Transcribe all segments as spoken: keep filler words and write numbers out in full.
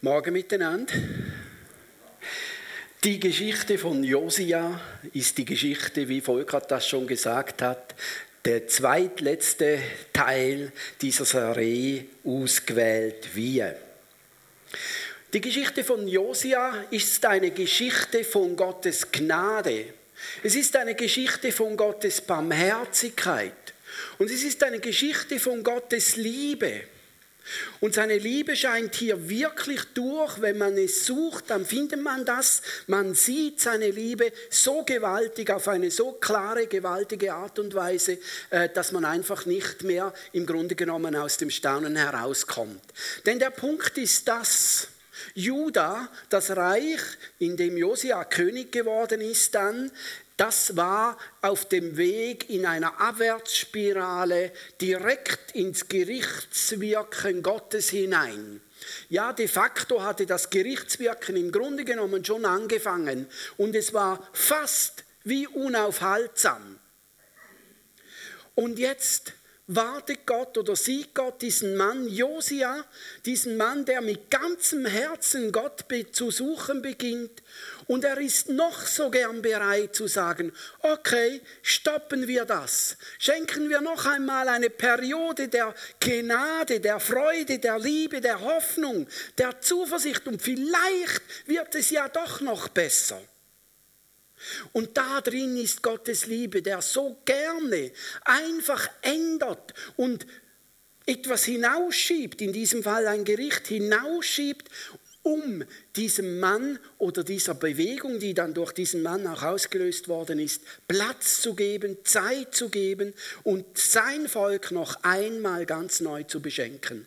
Morgen miteinander. Die Geschichte von Josia ist die Geschichte, wie Volker das schon gesagt hat, der zweitletzte Teil dieser Serie ausgewählt wir. Die Geschichte von Josia ist eine Geschichte von Gottes Gnade. Es ist eine Geschichte von Gottes Barmherzigkeit. Und es ist eine Geschichte von Gottes Liebe. Und seine Liebe scheint hier wirklich durch. Wenn man es sucht, dann findet man das. Man sieht seine Liebe so gewaltig, auf eine so klare, gewaltige Art und Weise, dass man einfach nicht mehr im Grunde genommen aus dem Staunen herauskommt. Denn der Punkt ist das: Juda, das Reich, in dem Josia König geworden ist, dann, das war auf dem Weg in einer Abwärtsspirale direkt ins Gerichtswirken Gottes hinein. Ja, de facto hatte das Gerichtswirken im Grunde genommen schon angefangen und es war fast wie unaufhaltsam. Und jetzt wartet Gott oder sieht Gott diesen Mann Josia, diesen Mann, der mit ganzem Herzen Gott zu suchen beginnt. Und er ist noch so gern bereit zu sagen, okay, stoppen wir das. Schenken wir noch einmal eine Periode der Gnade, der Freude, der Liebe, der Hoffnung, der Zuversicht. Und vielleicht wird es ja doch noch besser. Und da drin ist Gottes Liebe, der so gerne einfach ändert und etwas hinausschiebt, in diesem Fall ein Gericht hinausschiebt, um diesem Mann oder dieser Bewegung, die dann durch diesen Mann auch ausgelöst worden ist, Platz zu geben, Zeit zu geben und sein Volk noch einmal ganz neu zu beschenken.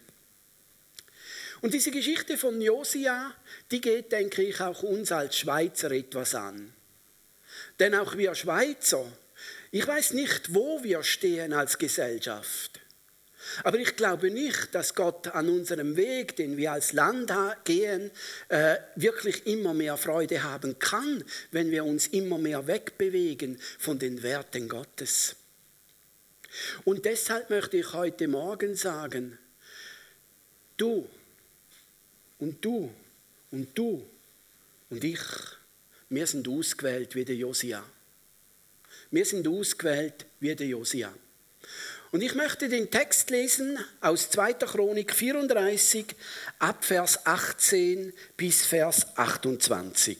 Und diese Geschichte von Josia, die geht, denke ich, auch uns als Schweizer etwas an. Denn auch wir Schweizer, ich weiß nicht, wo wir stehen als Gesellschaft. Aber ich glaube nicht, dass Gott an unserem Weg, den wir als Land gehen, äh, wirklich immer mehr Freude haben kann, wenn wir uns immer mehr wegbewegen von den Werten Gottes. Und deshalb möchte ich heute Morgen sagen, du und du und du und ich, wir sind ausgewählt wie der Josia. Wir sind ausgewählt wie der Josia. Und ich möchte den Text lesen aus zweiter Chronik vierunddreißig, ab Vers achtzehn bis Vers achtundzwanzig.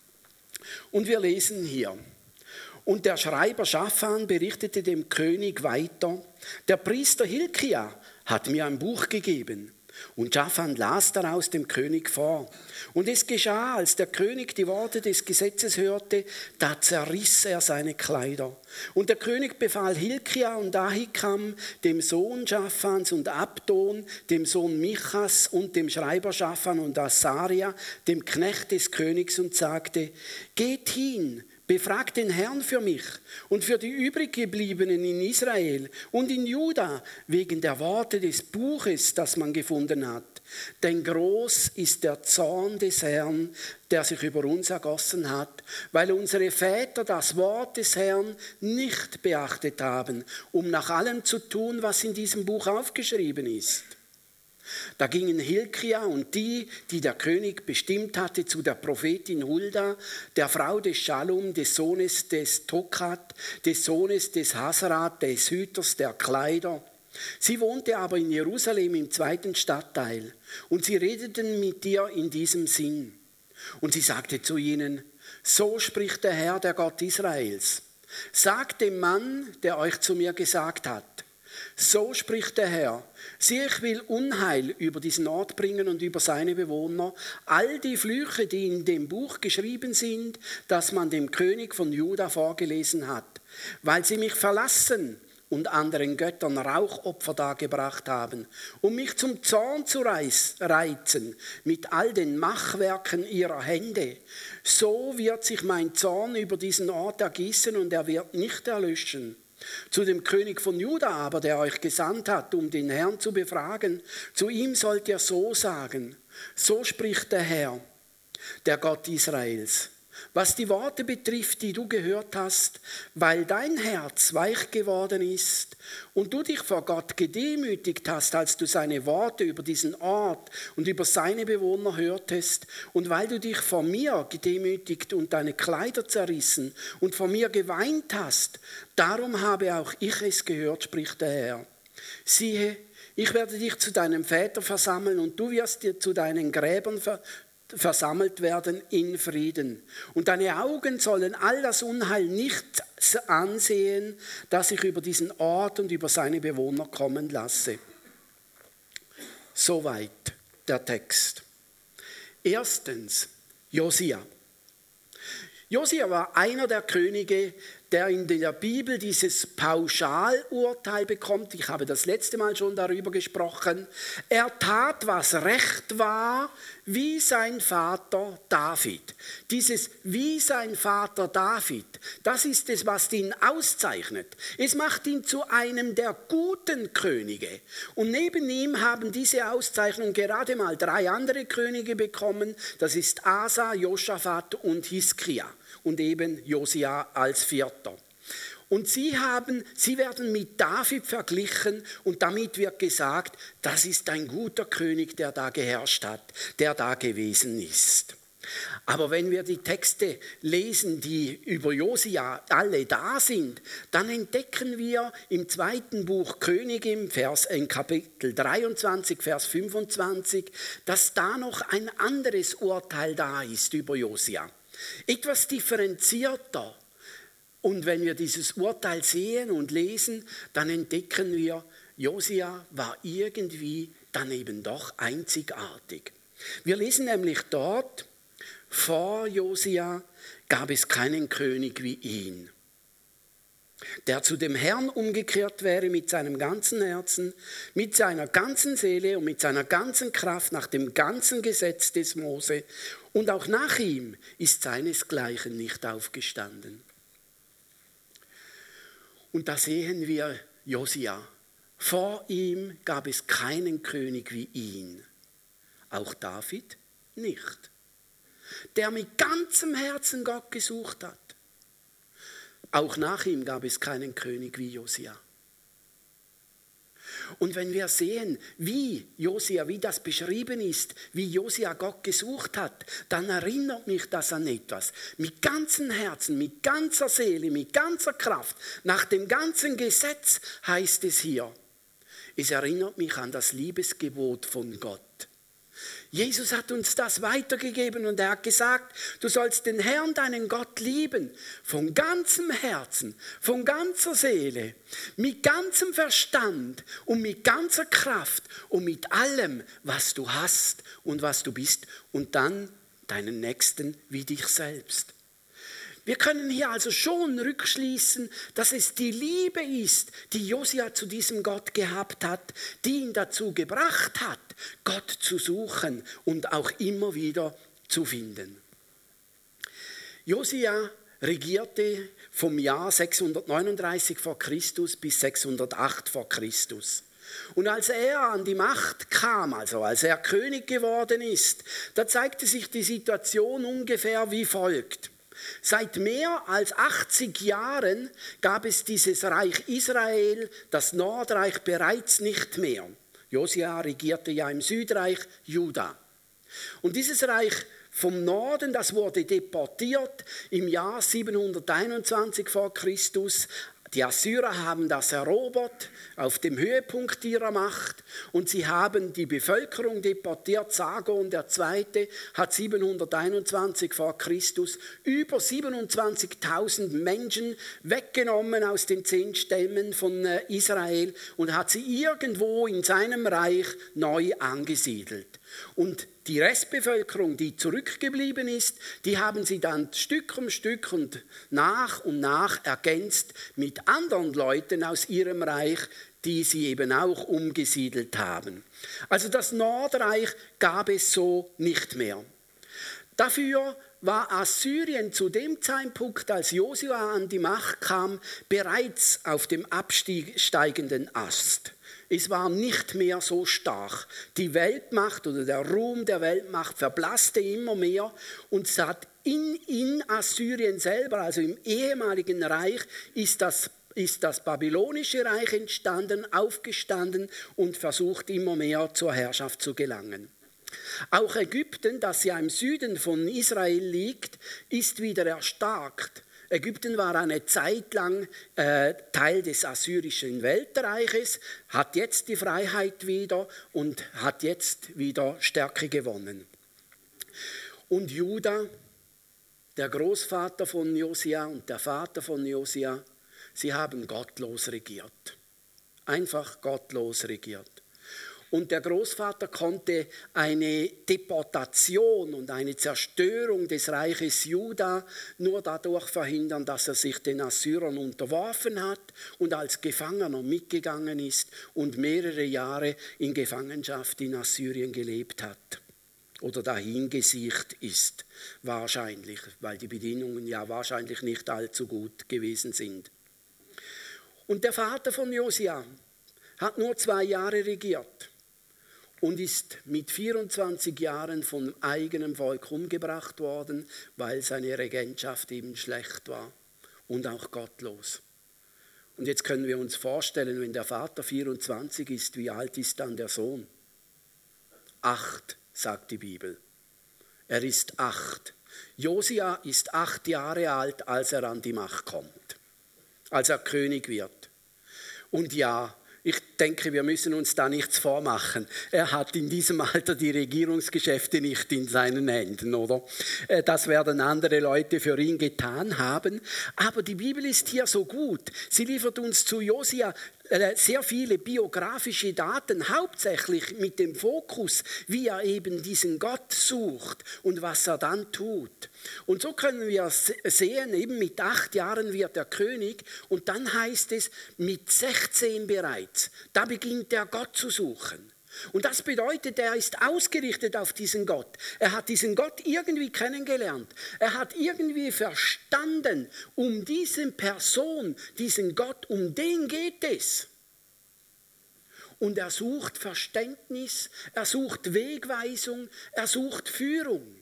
Und wir lesen hier: Und der Schreiber Schaphan berichtete dem König weiter: Der Priester Hilkia hat mir ein Buch gegeben. Und Schaphan las daraus dem König vor. Und es geschah, als der König die Worte des Gesetzes hörte, da zerriss er seine Kleider. Und der König befahl Hilkia und Ahikam, dem Sohn Schaphans, und Abdon, dem Sohn Michas, und dem Schreiber Schaphan und Asaria, dem Knecht des Königs, und sagte: Geht hin, befragt den Herrn für mich und für die übriggebliebenen in Israel und in Juda wegen der Worte des Buches, das man gefunden hat. Denn groß ist der Zorn des Herrn, der sich über uns ergossen hat, weil unsere Väter das Wort des Herrn nicht beachtet haben, um nach allem zu tun, was in diesem Buch aufgeschrieben ist. Da gingen Hilkia und die, die der König bestimmt hatte, zu der Prophetin Hulda, der Frau des Schallum, des Sohnes des Tokat, des Sohnes des Hasarat, des Hüters der Kleider. Sie wohnte aber in Jerusalem im zweiten Stadtteil, und sie redeten mit ihr in diesem Sinn. Und sie sagte zu ihnen: So spricht der Herr, der Gott Israels: Sagt dem Mann, der euch zu mir gesagt hat: So spricht der Herr: Sieh, ich will Unheil über diesen Ort bringen und über seine Bewohner. All die Flüche, die in dem Buch geschrieben sind, das man dem König von Juda vorgelesen hat, weil sie mich verlassen und anderen Göttern Rauchopfer dargebracht haben, um mich zum Zorn zu reizen mit all den Machwerken ihrer Hände. So wird sich mein Zorn über diesen Ort ergießen und er wird nicht erlöschen. Zu dem König von Juda aber, der euch gesandt hat, um den Herrn zu befragen, zu ihm sollt ihr so sagen: So spricht der Herr, der Gott Israels: was die Worte betrifft, die du gehört hast, weil dein Herz weich geworden ist und du dich vor Gott gedemütigt hast, als du seine Worte über diesen Ort und über seine Bewohner hörtest, und weil du dich vor mir gedemütigt und deine Kleider zerrissen und vor mir geweint hast, darum habe auch ich es gehört, spricht der Herr. Siehe, ich werde dich zu deinem Vater versammeln und du wirst dir zu deinen Gräbern ver- versammelt werden in Frieden. Und deine Augen sollen all das Unheil nicht ansehen, das ich über diesen Ort und über seine Bewohner kommen lasse. Soweit der Text. Erstens, Josia. Josia war einer der Könige, der in der Bibel dieses Pauschalurteil bekommt. Ich habe das letzte Mal schon darüber gesprochen. Er tat, was recht war, wie sein Vater David. Dieses wie sein Vater David, das ist es, was ihn auszeichnet. Es macht ihn zu einem der guten Könige. Und neben ihm haben diese Auszeichnung gerade mal drei andere Könige bekommen. Das ist Asa, Josaphat und Hiskia. Und eben Josia als Vierter. Und sie, haben, sie werden mit David verglichen und damit wird gesagt, das ist ein guter König, der da geherrscht hat, der da gewesen ist. Aber wenn wir die Texte lesen, die über Josia alle da sind, dann entdecken wir im zweiten Buch Könige, im, Vers, in Kapitel dreiundzwanzig, Vers fünfundzwanzig, dass da noch ein anderes Urteil da ist über Josia. Etwas differenzierter. Und wenn wir dieses Urteil sehen und lesen, dann entdecken wir, Josia war irgendwie dann eben doch einzigartig. Wir lesen nämlich dort, vor Josia gab es keinen König wie ihn, der zu dem Herrn umgekehrt wäre mit seinem ganzen Herzen, mit seiner ganzen Seele und mit seiner ganzen Kraft nach dem ganzen Gesetz des Mose. Und auch nach ihm ist seinesgleichen nicht aufgestanden. Und da sehen wir Josia. Vor ihm gab es keinen König wie ihn. Auch David nicht. Der mit ganzem Herzen Gott gesucht hat. Auch nach ihm gab es keinen König wie Josia. Und wenn wir sehen, wie Josia, wie das beschrieben ist, wie Josia Gott gesucht hat, dann erinnert mich das an etwas. Mit ganzem Herzen, mit ganzer Seele, mit ganzer Kraft, nach dem ganzen Gesetz heißt es hier. Es erinnert mich an das Liebesgebot von Gott. Jesus hat uns das weitergegeben und er hat gesagt, du sollst den Herrn, deinen Gott lieben, von ganzem Herzen, von ganzer Seele, mit ganzem Verstand und mit ganzer Kraft und mit allem, was du hast und was du bist und dann deinen Nächsten wie dich selbst. Wir können hier also schon rückschließen, dass es die Liebe ist, die Josia zu diesem Gott gehabt hat, die ihn dazu gebracht hat, Gott zu suchen und auch immer wieder zu finden. Josia regierte vom Jahr sechshundertneununddreißig vor Christus bis sechshundertacht vor Christus. Und als er an die Macht kam, also als er König geworden ist, da zeigte sich die Situation ungefähr wie folgt. Seit mehr als achtzig Jahren gab es dieses Reich Israel, das Nordreich, bereits nicht mehr. Josia regierte ja im Südreich Juda. Und dieses Reich vom Norden, das wurde deportiert im Jahr siebenhunderteinundzwanzig vor Christus. Die Assyrer haben das erobert auf dem Höhepunkt ihrer Macht und sie haben die Bevölkerung deportiert. Sargon der Zweite hat siebenhunderteinundzwanzig vor Christus über siebenundzwanzigtausend Menschen weggenommen aus den zehn Stämmen von Israel und hat sie irgendwo in seinem Reich neu angesiedelt. Und die Restbevölkerung, die zurückgeblieben ist, die haben sie dann Stück um Stück und nach und nach ergänzt mit anderen Leuten aus ihrem Reich, die sie eben auch umgesiedelt haben. Also das Nordreich gab es so nicht mehr. Dafür war Assyrien zu dem Zeitpunkt, als Josua an die Macht kam, bereits auf dem absteigenden Ast. Es war nicht mehr so stark. Die Weltmacht oder der Ruhm der Weltmacht verblasste immer mehr und es hat in, in Assyrien selber, also im ehemaligen Reich, ist das, ist das babylonische Reich entstanden, aufgestanden und versucht immer mehr zur Herrschaft zu gelangen. Auch Ägypten, das ja im Süden von Israel liegt, ist wieder erstarkt. Ägypten war eine Zeit lang äh, Teil des assyrischen Weltreiches, hat jetzt die Freiheit wieder und hat jetzt wieder Stärke gewonnen. Und Juda, der Großvater von Josia und der Vater von Josia, sie haben gottlos regiert. Einfach gottlos regiert. Und der Großvater konnte eine Deportation und eine Zerstörung des Reiches Juda nur dadurch verhindern, dass er sich den Assyrern unterworfen hat und als Gefangener mitgegangen ist und mehrere Jahre in Gefangenschaft in Assyrien gelebt hat. Oder dahingesiegt ist, wahrscheinlich, weil die Bedingungen ja wahrscheinlich nicht allzu gut gewesen sind. Und der Vater von Josia hat nur zwei Jahre regiert und ist mit vierundzwanzig Jahren vom eigenen Volk umgebracht worden, weil seine Regentschaft eben schlecht war und auch gottlos. Und jetzt können wir uns vorstellen, wenn der Vater vierundzwanzig ist, wie alt ist dann der Sohn? Acht, sagt die Bibel. Er ist acht. Josia ist acht Jahre alt, als er an die Macht kommt, als er König wird. Und ja, ich denke, wir müssen uns da nichts vormachen. Er hat in diesem Alter die Regierungsgeschäfte nicht in seinen Händen, oder? Das werden andere Leute für ihn getan haben. Aber die Bibel ist hier so gut. Sie liefert uns zu Josia sehr viele biografische Daten, hauptsächlich mit dem Fokus, wie er eben diesen Gott sucht und was er dann tut. Und so können wir sehen, eben mit acht Jahren wird er König und dann heißt es, mit sechzehn bereits, da beginnt er Gott zu suchen. Und das bedeutet, er ist ausgerichtet auf diesen Gott. Er hat diesen Gott irgendwie kennengelernt. Er hat irgendwie verstanden, um diese Person, diesen Gott, um den geht es. Und er sucht Verständnis, er sucht Wegweisung, er sucht Führung.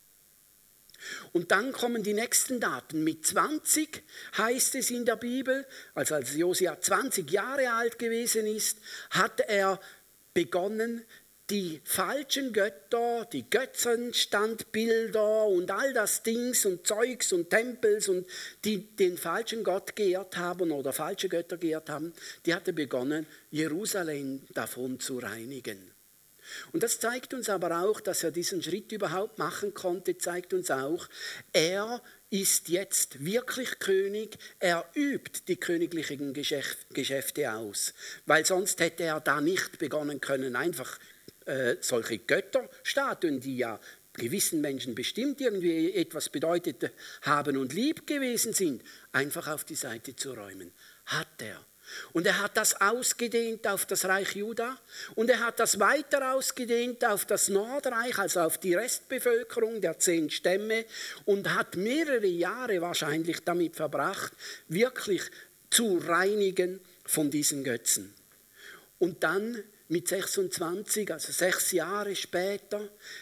Und dann kommen die nächsten Daten. Mit zwanzig heißt es in der Bibel, also als Josia zwanzig Jahre alt gewesen ist, hat er begonnen, die falschen Götter, die Götzenstandbilder und all das Dings und Zeugs und Tempels und die den falschen Gott geehrt haben oder falsche Götter geehrt haben, die hatte begonnen, Jerusalem davon zu reinigen. Und das zeigt uns aber auch, dass er diesen Schritt überhaupt machen konnte, zeigt uns auch, er ist jetzt wirklich König, er übt die königlichen Geschäfte aus, weil sonst hätte er da nicht begonnen können, einfach äh, solche Götterstatuen, die ja gewissen Menschen bestimmt irgendwie etwas bedeutet haben und lieb gewesen sind, einfach auf die Seite zu räumen. Hat er. Und er hat das ausgedehnt auf das Reich Juda und er hat das weiter ausgedehnt auf das Nordreich, also auf die Restbevölkerung der zehn Stämme und hat mehrere Jahre wahrscheinlich damit verbracht, wirklich zu reinigen von diesen Götzen. Und dann mit sechsundzwanzig, also sechs Jahre später,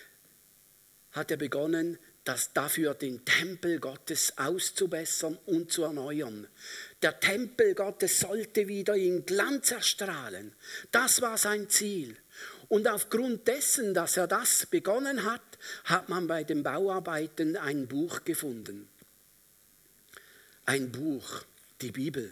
hat er begonnen, das dafür den Tempel Gottes auszubessern und zu erneuern. Der Tempel Gottes sollte wieder in Glanz erstrahlen. Das war sein Ziel. Und aufgrund dessen, dass er das begonnen hat, hat man bei den Bauarbeiten ein Buch gefunden. Ein Buch, die Bibel.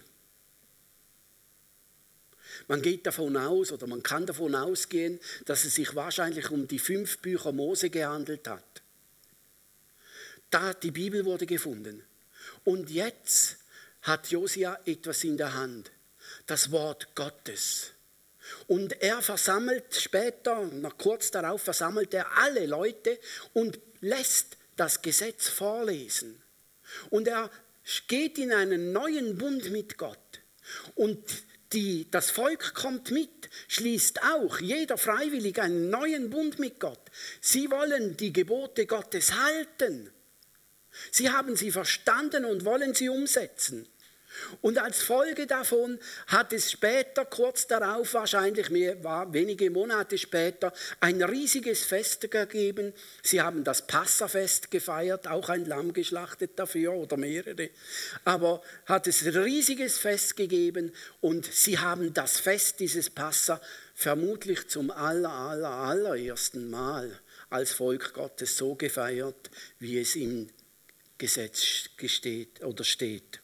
Man geht davon aus, oder man kann davon ausgehen, dass es sich wahrscheinlich um die fünf Bücher Mose gehandelt hat. Da, die Bibel wurde gefunden. Und jetzt hat Josia etwas in der Hand, das Wort Gottes. Und er versammelt später, noch kurz darauf versammelt er alle Leute und lässt das Gesetz vorlesen. Und er geht in einen neuen Bund mit Gott. Und die, das Volk kommt mit, schließt auch jeder freiwillig einen neuen Bund mit Gott. Sie wollen die Gebote Gottes halten. Sie haben sie verstanden und wollen sie umsetzen. Und als Folge davon hat es später, kurz darauf wahrscheinlich, war wenige Monate später, ein riesiges Fest gegeben. Sie haben das Passafest gefeiert, auch ein Lamm geschlachtet dafür oder mehrere. Aber hat es ein riesiges Fest gegeben und sie haben das Fest dieses Passa vermutlich zum aller, aller, allerersten Mal als Volk Gottes so gefeiert, wie es im Gesetz steht oder steht.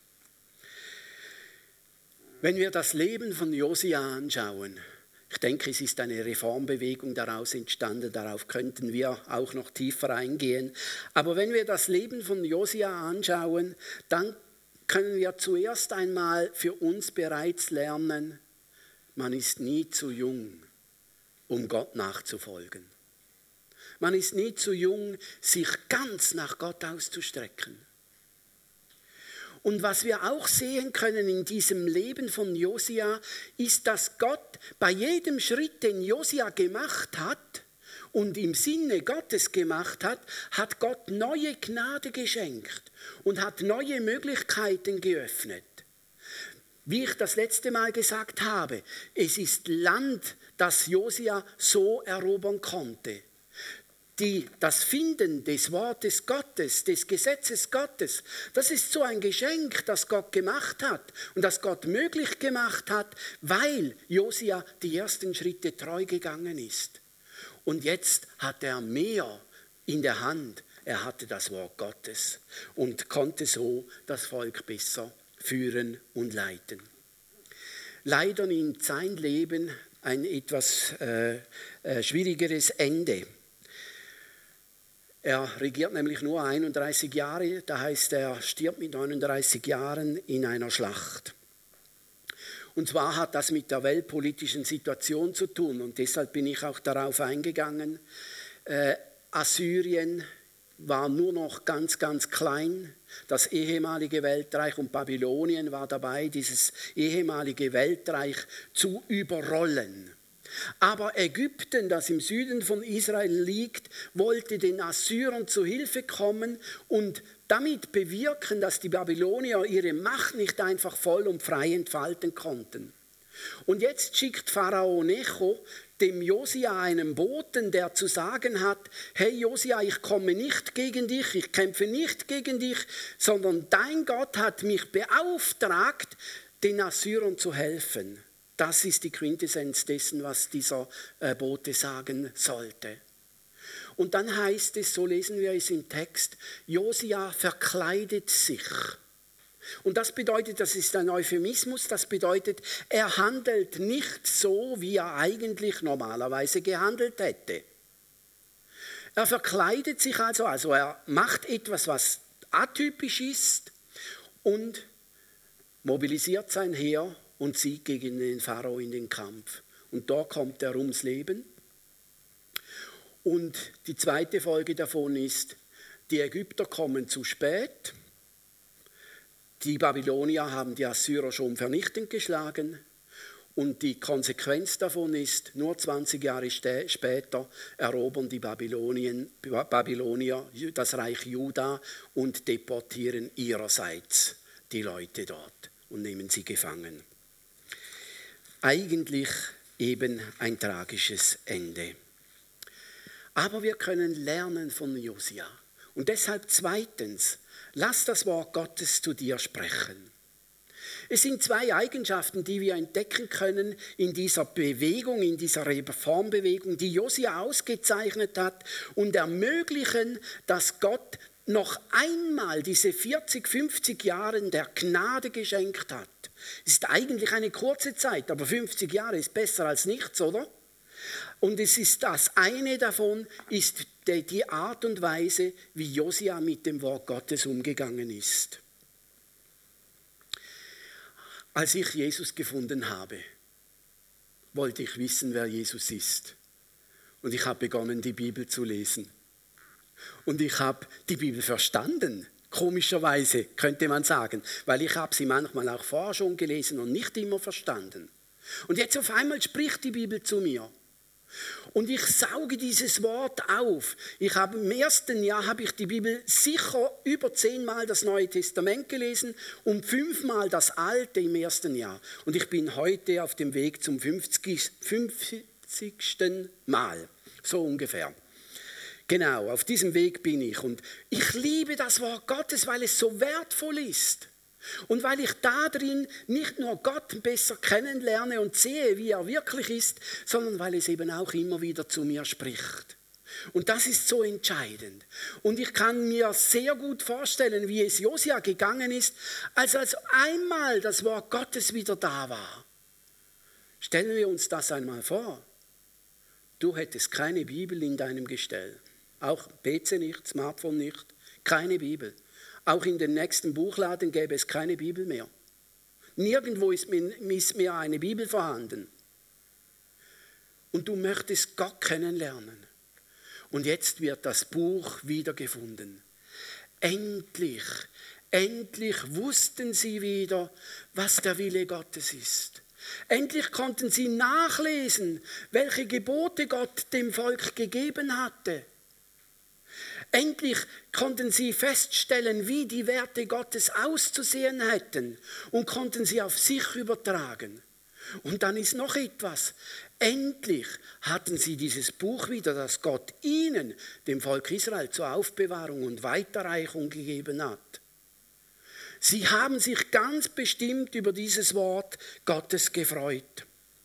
Wenn wir das Leben von Josia anschauen, ich denke, es ist eine Reformbewegung daraus entstanden, darauf könnten wir auch noch tiefer eingehen. Aber wenn wir das Leben von Josia anschauen, dann können wir zuerst einmal für uns bereits lernen, man ist nie zu jung, um Gott nachzufolgen. Man ist nie zu jung, sich ganz nach Gott auszustrecken. Und was wir auch sehen können in diesem Leben von Josia, ist, dass Gott bei jedem Schritt, den Josia gemacht hat und im Sinne Gottes gemacht hat, hat Gott neue Gnade geschenkt und hat neue Möglichkeiten geöffnet. Wie ich das letzte Mal gesagt habe, es ist Land, das Josia so erobern konnte. Die, das Finden des Wortes Gottes, des Gesetzes Gottes, das ist so ein Geschenk, das Gott gemacht hat und das Gott möglich gemacht hat, weil Josia die ersten Schritte treu gegangen ist. Und jetzt hat er mehr in der Hand. Er hatte das Wort Gottes und konnte so das Volk besser führen und leiten. Leider nimmt sein Leben ein etwas äh, äh, schwierigeres Ende. Er regiert nämlich nur einunddreißig Jahre, das heißt, er stirbt mit neununddreißig Jahren in einer Schlacht. Und zwar hat das mit der weltpolitischen Situation zu tun und deshalb bin ich auch darauf eingegangen. Äh, Assyrien war nur noch ganz, ganz klein. Das ehemalige Weltreich und Babylonien war dabei, dieses ehemalige Weltreich zu überrollen. Aber Ägypten, das im Süden von Israel liegt, wollte den Assyrern zu Hilfe kommen und damit bewirken, dass die Babylonier ihre Macht nicht einfach voll und frei entfalten konnten. Und jetzt schickt Pharao Necho dem Josia einen Boten, der zu sagen hat, hey Josia, ich komme nicht gegen dich, ich kämpfe nicht gegen dich, sondern dein Gott hat mich beauftragt, den Assyrern zu helfen. Das ist die Quintessenz dessen, was dieser Bote sagen sollte. Und dann heißt es, so lesen wir es im Text, Josia verkleidet sich. Und das bedeutet, das ist ein Euphemismus, das bedeutet, er handelt nicht so, wie er eigentlich normalerweise gehandelt hätte. Er verkleidet sich also, also er macht etwas, was atypisch ist und mobilisiert sein Heer und zieht gegen den Pharao in den Kampf. Und da kommt er ums Leben. Und die zweite Folge davon ist, die Ägypter kommen zu spät. Die Babylonier haben die Assyrer schon vernichtend geschlagen. Und die Konsequenz davon ist, nur zwanzig Jahre später erobern die Babylonien, Babylonier das Reich Juda und deportieren ihrerseits die Leute dort und nehmen sie gefangen. Eigentlich eben ein tragisches Ende. Aber wir können lernen von Josia. Und deshalb zweitens, lass das Wort Gottes zu dir sprechen. Es sind zwei Eigenschaften, die wir entdecken können in dieser Bewegung, in dieser Reformbewegung, die Josia ausgezeichnet hat und ermöglichen, dass Gott noch einmal diese vierzig, fünfzig Jahre der Gnade geschenkt hat. Es ist eigentlich eine kurze Zeit, aber fünfzig Jahre ist besser als nichts, oder? Und es ist das eine davon, ist die Art und Weise, wie Josia mit dem Wort Gottes umgegangen ist. Als ich Jesus gefunden habe, wollte ich wissen, wer Jesus ist. Und ich habe begonnen, die Bibel zu lesen. Und ich habe die Bibel verstanden, komischerweise könnte man sagen, weil ich habe sie manchmal auch vorher schon gelesen und nicht immer verstanden. Und jetzt auf einmal spricht die Bibel zu mir. Und ich sauge dieses Wort auf. Ich habe im ersten Jahr habe ich die Bibel sicher über zehnmal das Neue Testament gelesen und fünfmal das Alte im ersten Jahr. Und ich bin heute auf dem Weg zum fünfzigsten Mal, so ungefähr. Genau, auf diesem Weg bin ich. Und ich liebe das Wort Gottes, weil es so wertvoll ist. Und weil ich da drin nicht nur Gott besser kennenlerne und sehe, wie er wirklich ist, sondern weil es eben auch immer wieder zu mir spricht. Und das ist so entscheidend. Und ich kann mir sehr gut vorstellen, wie es Josia gegangen ist, als als einmal das Wort Gottes wieder da war. Stellen wir uns das einmal vor. Du hättest keine Bibel in deinem Gestell. Auch P C nicht, Smartphone nicht, keine Bibel. Auch in den nächsten Buchladen gäbe es keine Bibel mehr. Nirgendwo ist mehr eine Bibel vorhanden. Und du möchtest Gott kennenlernen. Und jetzt wird das Buch wiedergefunden. Endlich, endlich wussten sie wieder, was der Wille Gottes ist. Endlich konnten sie nachlesen, welche Gebote Gott dem Volk gegeben hatte. Endlich konnten sie feststellen, wie die Werte Gottes auszusehen hätten und konnten sie auf sich übertragen. Und dann ist noch etwas. Endlich hatten sie dieses Buch wieder, das Gott ihnen, dem Volk Israel, zur Aufbewahrung und Weiterreichung gegeben hat. Sie haben sich ganz bestimmt über dieses Wort Gottes gefreut.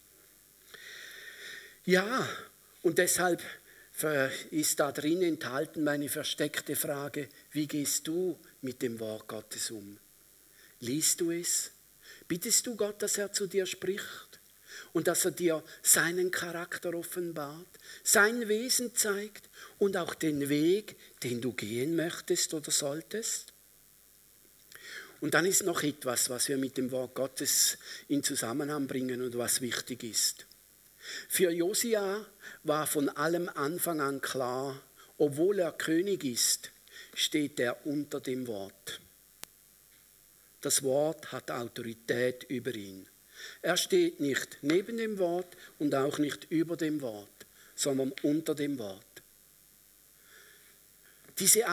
Ja, und deshalb ist da drin enthalten meine versteckte Frage, wie gehst du mit dem Wort Gottes um? Liest du es? Bittest du Gott, dass er zu dir spricht und dass er dir seinen Charakter offenbart, sein Wesen zeigt und auch den Weg, den du gehen möchtest oder solltest? Und dann ist noch etwas, was wir mit dem Wort Gottes in Zusammenhang bringen und was wichtig ist. Für Josia war von allem Anfang an klar, obwohl er König ist, steht er unter dem Wort. Das Wort hat Autorität über ihn. Er steht nicht neben dem Wort und auch nicht über dem Wort, sondern unter dem Wort. Diese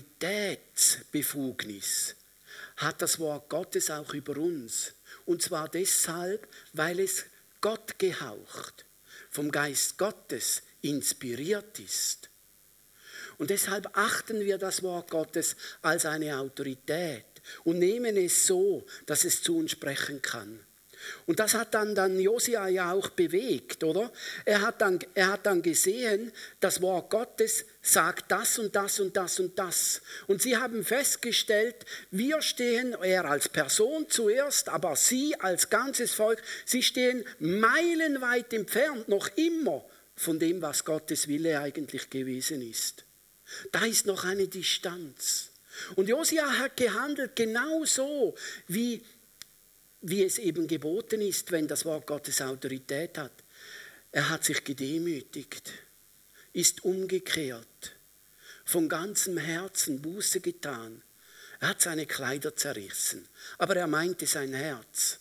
Autoritätsbefugnis hat das Wort Gottes auch über uns. Und zwar deshalb, weil es Gott gehaucht, vom Geist Gottes inspiriert ist. Und deshalb achten wir das Wort Gottes als eine Autorität und nehmen es so, dass es zu uns sprechen kann. Und das hat dann, dann Josia ja auch bewegt, oder? Er hat, dann, er hat dann gesehen, das Wort Gottes sagt das und das und das und das. Und sie haben festgestellt, wir stehen, er als Person zuerst, aber sie als ganzes Volk, sie stehen meilenweit entfernt, noch immer von dem, was Gottes Wille eigentlich gewesen ist. Da ist noch eine Distanz. Und Josia hat gehandelt genau so, wie wie es eben geboten ist, wenn das Wort Gottes Autorität hat. Er hat sich gedemütigt, ist umgekehrt, von ganzem Herzen Buße getan. Er hat seine Kleider zerrissen, aber er meinte sein Herz.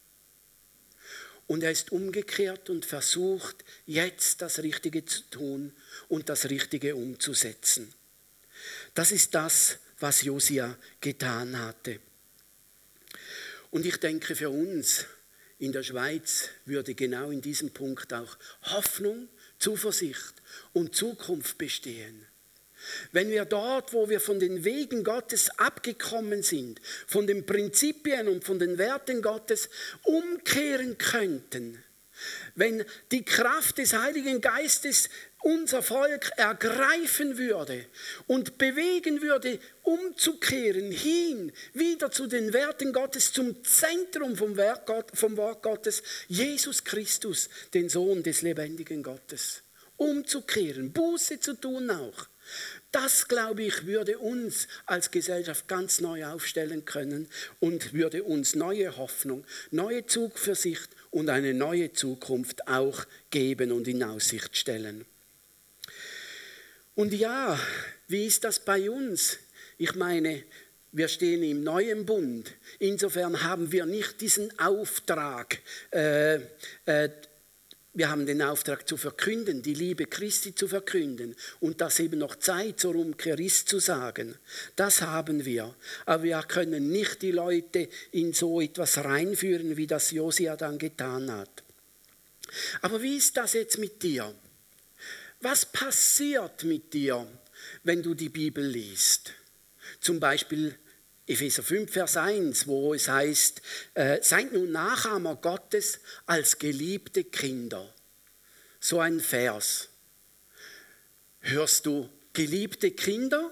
Und er ist umgekehrt und versucht, jetzt das Richtige zu tun und das Richtige umzusetzen. Das ist das, was Josia getan hatte. Und ich denke, für uns in der Schweiz würde genau in diesem Punkt auch Hoffnung, Zuversicht und Zukunft bestehen. Wenn wir dort, wo wir von den Wegen Gottes abgekommen sind, von den Prinzipien und von den Werten Gottes umkehren könnten, wenn die Kraft des Heiligen Geistes unser Volk ergreifen würde und bewegen würde, umzukehren, hin, wieder zu den Werten Gottes, zum Zentrum vom, Werk Gott, vom Wort Gottes, Jesus Christus, den Sohn des lebendigen Gottes. Umzukehren, Buße zu tun auch. Das, glaube ich, würde uns als Gesellschaft ganz neu aufstellen können und würde uns neue Hoffnung, neue Zuversicht und eine neue Zukunft auch geben und in Aussicht stellen. Und ja, wie ist das bei uns? Ich meine, wir stehen im neuen Bund. Insofern haben wir nicht diesen Auftrag, äh, äh, Wir haben den Auftrag zu verkünden, die Liebe Christi zu verkünden und dass eben noch Zeit zur Umkehr ist zu sagen. Das haben wir. Aber wir können nicht die Leute in so etwas reinführen, wie das Josia dann getan hat. Aber wie ist das jetzt mit dir? Was passiert mit dir, wenn du die Bibel liest? Zum Beispiel Epheser fünf, Vers eins, wo es heißt, äh, seid nun Nachahmer Gottes als geliebte Kinder. So ein Vers. Hörst du geliebte Kinder?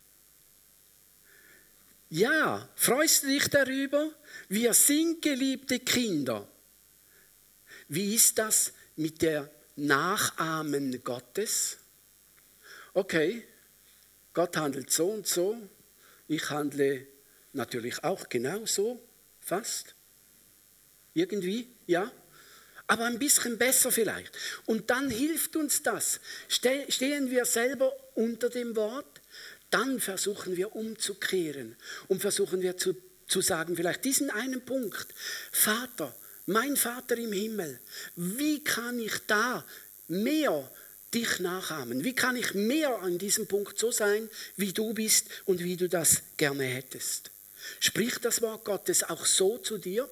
Ja, freust du dich darüber? Wir sind geliebte Kinder. Wie ist das mit der Nachahmen Gottes? Okay, Gott handelt so und so, ich handle natürlich auch genauso, fast. Irgendwie, ja. Aber ein bisschen besser vielleicht. Und dann hilft uns das. Stehen wir selber unter dem Wort, dann versuchen wir umzukehren und versuchen wir zu, zu sagen, vielleicht diesen einen Punkt, Vater, mein Vater im Himmel, wie kann ich da mehr dich nachahmen? Wie kann ich mehr an diesem Punkt so sein, wie du bist und wie du das gerne hättest? Spricht das Wort Gottes auch so zu dir?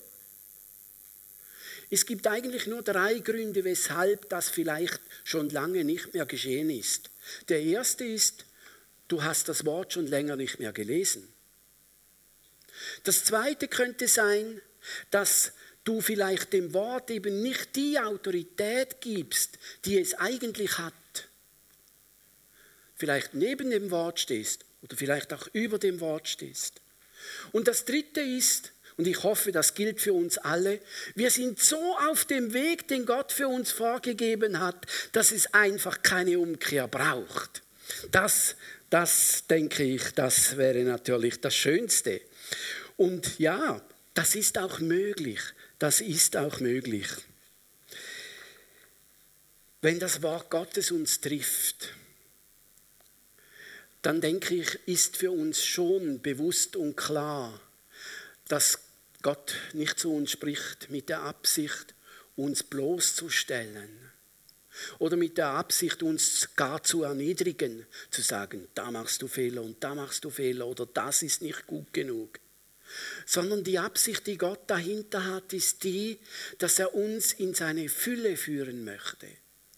Es gibt eigentlich nur drei Gründe, weshalb das vielleicht schon lange nicht mehr geschehen ist. Der erste ist, du hast das Wort schon länger nicht mehr gelesen. Das zweite könnte sein, dass du vielleicht dem Wort eben nicht die Autorität gibst, die es eigentlich hat. Vielleicht neben dem Wort stehst oder vielleicht auch über dem Wort stehst. Und das dritte ist, und ich hoffe, das gilt für uns alle, wir sind so auf dem Weg, den Gott für uns vorgegeben hat, dass es einfach keine Umkehr braucht. Das, das denke ich, das wäre natürlich das Schönste. Und ja, das ist auch möglich. Das ist auch möglich. Wenn das Wort Gottes uns trifft, dann denke ich, ist für uns schon bewusst und klar, dass Gott nicht zu uns spricht mit der Absicht, uns bloßzustellen oder mit der Absicht, uns gar zu erniedrigen, zu sagen, da machst du Fehler und da machst du Fehler oder das ist nicht gut genug. Sondern die Absicht, die Gott dahinter hat, ist die, dass er uns in seine Fülle führen möchte.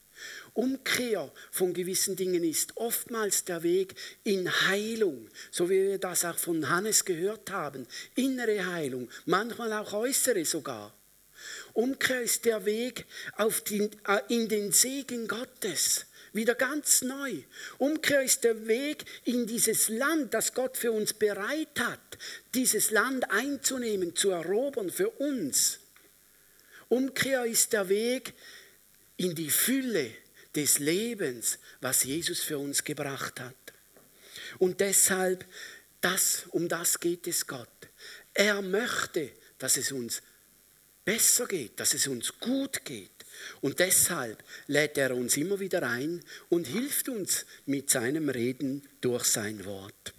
Umkehr von gewissen Dingen ist oftmals der Weg in Heilung, so wie wir das auch von Hannes gehört haben. Innere Heilung, manchmal auch äußere sogar. Umkehr ist der Weg auf den, in den Segen Gottes, wieder ganz neu. Umkehr ist der Weg in dieses Land, das Gott für uns bereit hat, dieses Land einzunehmen, zu erobern für uns. Umkehr ist der Weg in die Fülle des Lebens, was Jesus für uns gebracht hat. Und deshalb, das, um das geht es Gott. Er möchte, dass es uns besser geht, dass es uns gut geht. Und deshalb lädt er uns immer wieder ein und hilft uns mit seinem Reden durch sein Wort.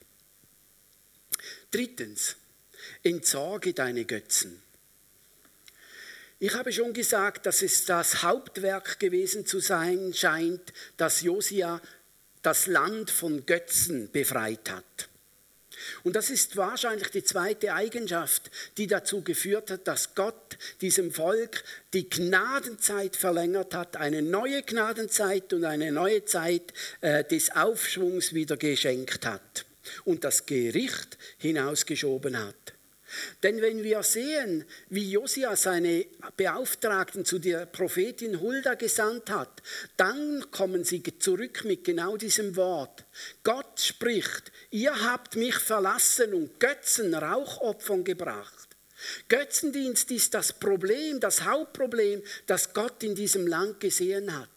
Drittens, entsorge deine Götzen. Ich habe schon gesagt, dass es das Hauptwerk gewesen zu sein scheint, dass Josia das Land von Götzen befreit hat. Und das ist wahrscheinlich die zweite Eigenschaft, die dazu geführt hat, dass Gott diesem Volk die Gnadenzeit verlängert hat, eine neue Gnadenzeit und eine neue Zeit äh, des Aufschwungs wieder geschenkt hat und das Gericht hinausgeschoben hat. Denn wenn wir sehen, wie Josia seine Beauftragten zu der Prophetin Hulda gesandt hat, dann kommen sie zurück mit genau diesem Wort. Gott spricht, ihr habt mich verlassen und Götzen Rauchopfern gebracht. Götzendienst ist das Problem, das Hauptproblem, das Gott in diesem Land gesehen hat.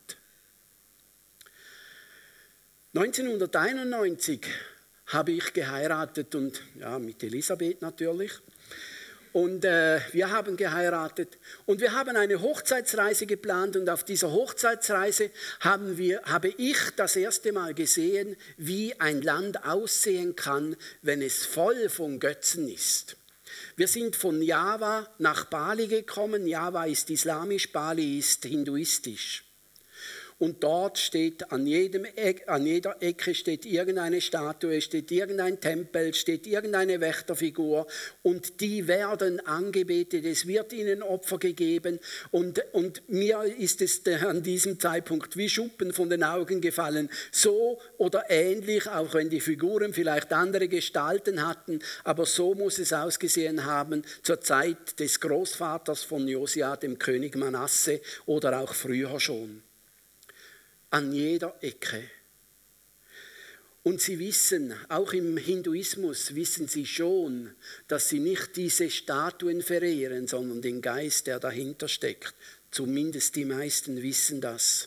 neunzehnhunderteinundneunzig habe ich geheiratet und ja, mit Elisabeth natürlich. Und äh, wir haben geheiratet und wir haben eine Hochzeitsreise geplant und auf dieser Hochzeitsreise haben wir, habe ich das erste Mal gesehen, wie ein Land aussehen kann, wenn es voll von Götzen ist. Wir sind von Java nach Bali gekommen. Java ist islamisch, Bali ist hinduistisch. Und dort steht an, jedem Eck, an jeder Ecke steht irgendeine Statue, steht irgendein Tempel, steht irgendeine Wächterfigur und die werden angebetet, es wird ihnen Opfer gegeben und, und mir ist es an diesem Zeitpunkt wie Schuppen von den Augen gefallen, so oder ähnlich, auch wenn die Figuren vielleicht andere Gestalten hatten, aber so muss es ausgesehen haben zur Zeit des Großvaters von Josia, dem König Manasse oder auch früher schon. An jeder Ecke. Und sie wissen, auch im Hinduismus wissen sie schon, dass sie nicht diese Statuen verehren, sondern den Geist, der dahinter steckt. Zumindest die meisten wissen das.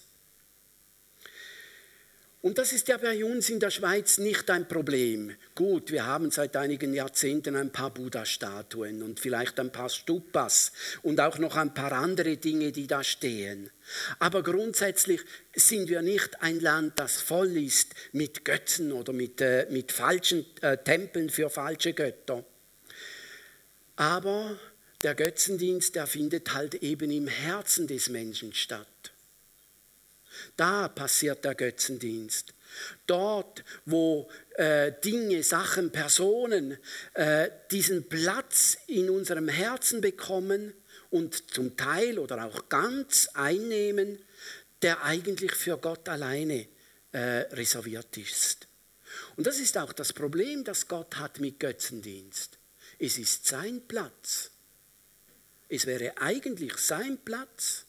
Und das ist ja bei uns in der Schweiz nicht ein Problem. Gut, wir haben seit einigen Jahrzehnten ein paar Buddha-Statuen und vielleicht ein paar Stupas und auch noch ein paar andere Dinge, die da stehen. Aber grundsätzlich sind wir nicht ein Land, das voll ist mit Götzen oder mit, äh, mit falschen äh, Tempeln für falsche Götter. Aber der Götzendienst, der findet halt eben im Herzen des Menschen statt. Da passiert der Götzendienst. Dort, wo äh, Dinge, Sachen, Personen äh, diesen Platz in unserem Herzen bekommen und zum Teil oder auch ganz einnehmen, der eigentlich für Gott alleine äh, reserviert ist. Und das ist auch das Problem, das Gott hat mit Götzendienst. Es ist sein Platz. Es wäre eigentlich sein Platz.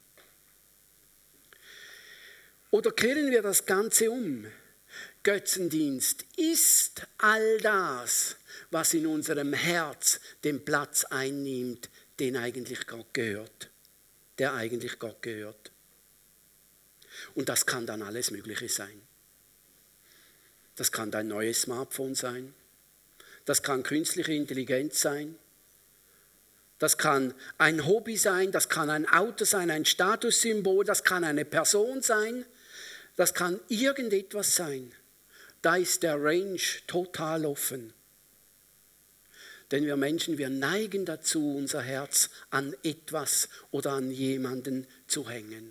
Oder kehren wir das Ganze um? Götzendienst ist all das, was in unserem Herz den Platz einnimmt, den eigentlich Gott gehört, der eigentlich Gott gehört. Und das kann dann alles Mögliche sein. Das kann dein neues Smartphone sein, das kann künstliche Intelligenz sein, das kann ein Hobby sein, das kann ein Auto sein, ein Statussymbol, das kann eine Person sein, das kann irgendetwas sein. Da ist der Range total offen. Denn wir Menschen, wir neigen dazu, unser Herz an etwas oder an jemanden zu hängen.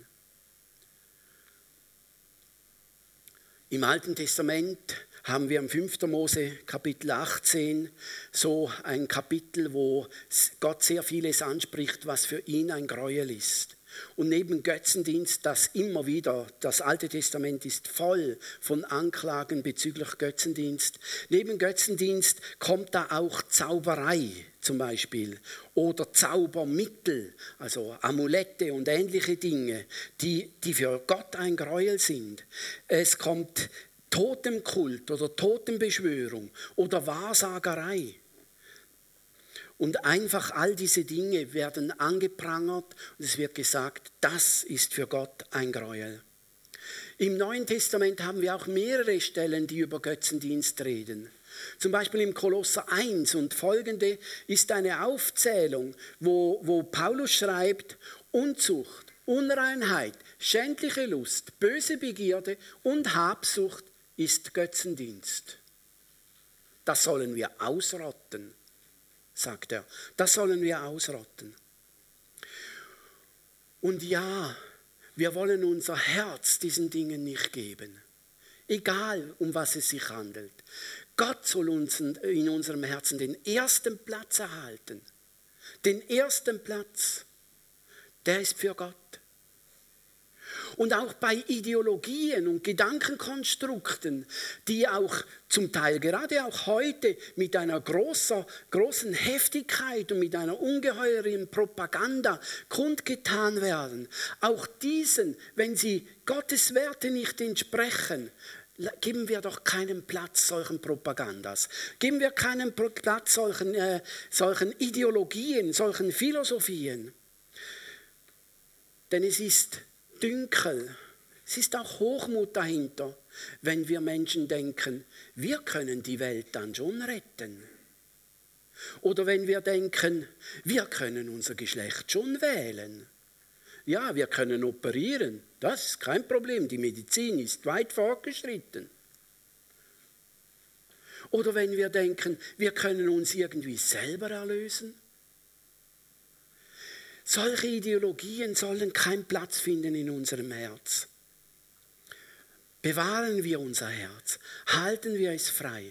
Im Alten Testament haben wir im fünften Mose Kapitel achtzehn so ein Kapitel, wo Gott sehr vieles anspricht, was für ihn ein Gräuel ist. Und neben Götzendienst, das immer wieder, das Alte Testament ist voll von Anklagen bezüglich Götzendienst. Neben Götzendienst kommt da auch Zauberei zum Beispiel oder Zaubermittel, also Amulette und ähnliche Dinge, die, die für Gott ein Gräuel sind. Es kommt Totemkult oder Totembeschwörung oder Wahrsagerei. Und einfach all diese Dinge werden angeprangert und es wird gesagt, das ist für Gott ein Gräuel. Im Neuen Testament haben wir auch mehrere Stellen, die über Götzendienst reden. Zum Beispiel im Kolosser eins und folgende ist eine Aufzählung, wo, wo Paulus schreibt, Unzucht, Unreinheit, schändliche Lust, böse Begierde und Habsucht ist Götzendienst. Das sollen wir ausrotten, sagt er. Das sollen wir ausrotten. Und ja, wir wollen unser Herz diesen Dingen nicht geben. Egal, um was es sich handelt. Gott soll uns in unserem Herzen den ersten Platz erhalten. Den ersten Platz, der ist für Gott. Und auch bei Ideologien und Gedankenkonstrukten, die auch zum Teil gerade auch heute mit einer großer, großen Heftigkeit und mit einer ungeheuren Propaganda kundgetan werden, auch diesen, wenn sie Gottes Werte nicht entsprechen, geben wir doch keinen Platz solchen Propagandas. Geben wir keinen Platz solchen, äh, solchen Ideologien, solchen Philosophien. Denn es ist Dünkel. Es ist auch Hochmut dahinter, wenn wir Menschen denken, wir können die Welt dann schon retten. Oder wenn wir denken, wir können unser Geschlecht schon wählen. Ja, wir können operieren, das ist kein Problem, die Medizin ist weit fortgeschritten. Oder wenn wir denken, wir können uns irgendwie selber erlösen. Solche Ideologien sollen keinen Platz finden in unserem Herz. Bewahren wir unser Herz, halten wir es frei.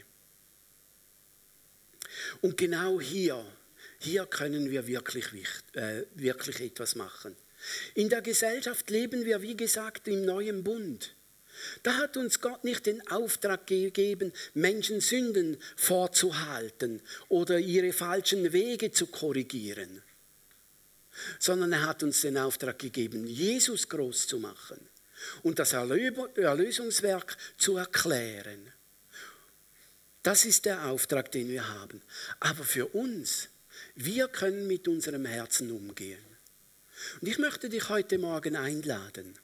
Und genau hier, hier können wir wirklich, äh, wirklich etwas machen. In der Gesellschaft leben wir, wie gesagt, im neuen Bund. Da hat uns Gott nicht den Auftrag gegeben, Menschen Sünden vorzuhalten oder ihre falschen Wege zu korrigieren, sondern er hat uns den Auftrag gegeben, Jesus groß zu machen und das Erlösungswerk zu erklären. Das ist der Auftrag, den wir haben. Aber für uns, wir können mit unserem Herzen umgehen. Und ich möchte dich heute Morgen einladen.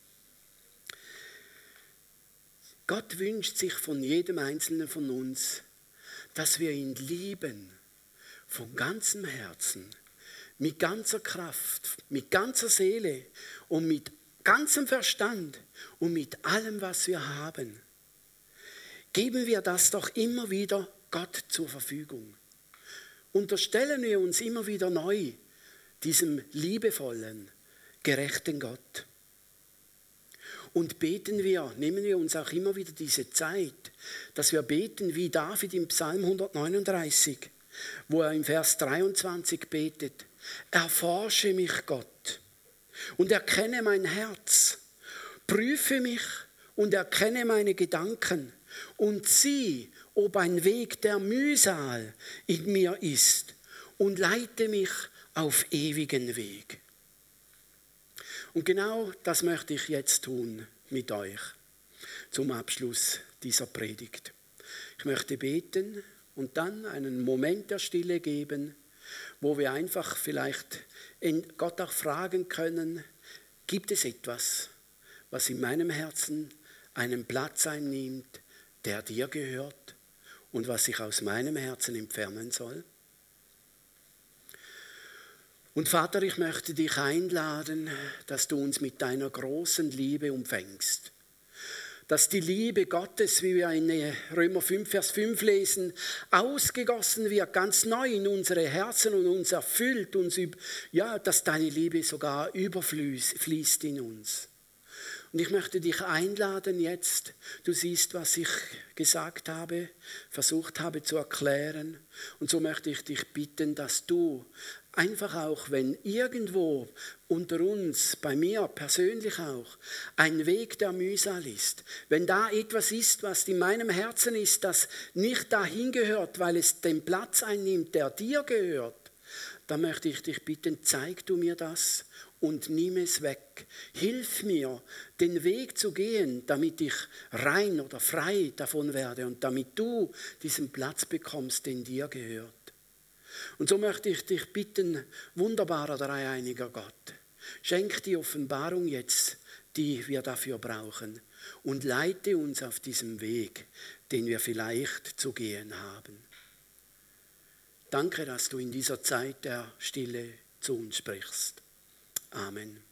Gott wünscht sich von jedem Einzelnen von uns, dass wir ihn lieben, von ganzem Herzen, mit ganzer Kraft, mit ganzer Seele und mit ganzem Verstand und mit allem, was wir haben. Geben wir das doch immer wieder Gott zur Verfügung. Unterstellen wir uns immer wieder neu diesem liebevollen, gerechten Gott. Und beten wir, nehmen wir uns auch immer wieder diese Zeit, dass wir beten wie David im Psalm hundertneununddreißig, wo er im Vers dreiundzwanzig betet: Erforsche mich, Gott, und erkenne mein Herz, prüfe mich und erkenne meine Gedanken und sieh, ob ein Weg der Mühsal in mir ist und leite mich auf ewigen Weg. Und genau das möchte ich jetzt tun mit euch zum Abschluss dieser Predigt. Ich möchte beten und dann einen Moment der Stille geben, wo wir einfach vielleicht Gott auch fragen können: Gibt es etwas, was in meinem Herzen einen Platz einnimmt, der dir gehört und was sich aus meinem Herzen entfernen soll? Und Vater, ich möchte dich einladen, dass du uns mit deiner großen Liebe umfängst. Dass die Liebe Gottes, wie wir in Römer fünf, Vers fünf lesen, ausgegossen wird, ganz neu in unsere Herzen und uns erfüllt, uns, ja, dass deine Liebe sogar überfließt in uns. Und ich möchte dich einladen jetzt, du siehst, was ich gesagt habe, versucht habe zu erklären. Und so möchte ich dich bitten, dass du einfach auch, wenn irgendwo unter uns, bei mir persönlich auch, ein Weg der Mühsal ist, wenn da etwas ist, was in meinem Herzen ist, das nicht dahin gehört, weil es den Platz einnimmt, der dir gehört, dann möchte ich dich bitten, zeig du mir das und nimm es weg. Hilf mir, den Weg zu gehen, damit ich rein oder frei davon werde und damit du diesen Platz bekommst, den dir gehört. Und so möchte ich dich bitten, wunderbarer dreieiniger Gott, schenk die Offenbarung jetzt, die wir dafür brauchen, und leite uns auf diesem Weg, den wir vielleicht zu gehen haben. Danke, dass du in dieser Zeit der Stille zu uns sprichst. Amen.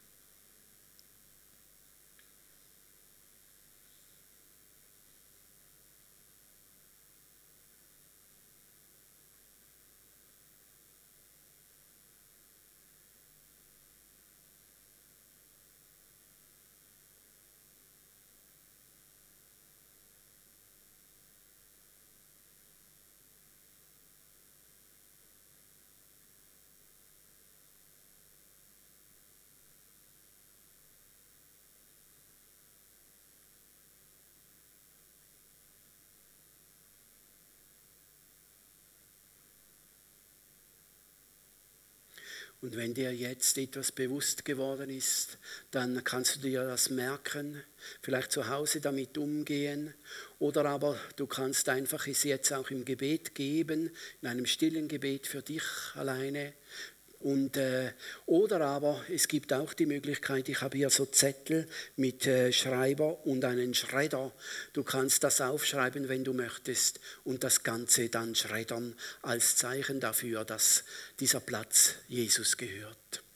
Und wenn dir jetzt etwas bewusst geworden ist, dann kannst du dir das merken, vielleicht zu Hause damit umgehen, oder aber du kannst einfach es jetzt auch im Gebet geben, in einem stillen Gebet für dich alleine. Und, äh, oder aber es gibt auch die Möglichkeit, ich habe hier so Zettel mit äh, Schreiber und einen Schredder. Du kannst das aufschreiben, wenn du möchtest, und das Ganze dann schreddern als Zeichen dafür, dass dieser Platz Jesus gehört.